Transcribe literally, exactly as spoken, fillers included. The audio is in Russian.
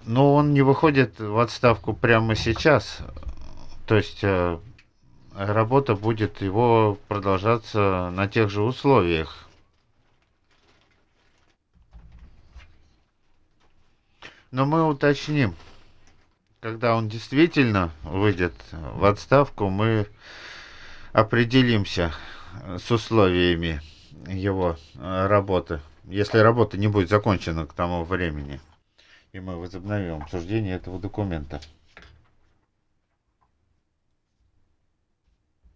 Но он не выходит в отставку прямо сейчас. То есть э, работа будет его продолжаться на тех же условиях. Но мы уточним, когда он действительно выйдет в отставку, мы определимся э, с условиями его э, работы. Если работа не будет закончена к тому времени, и мы возобновим обсуждение этого документа.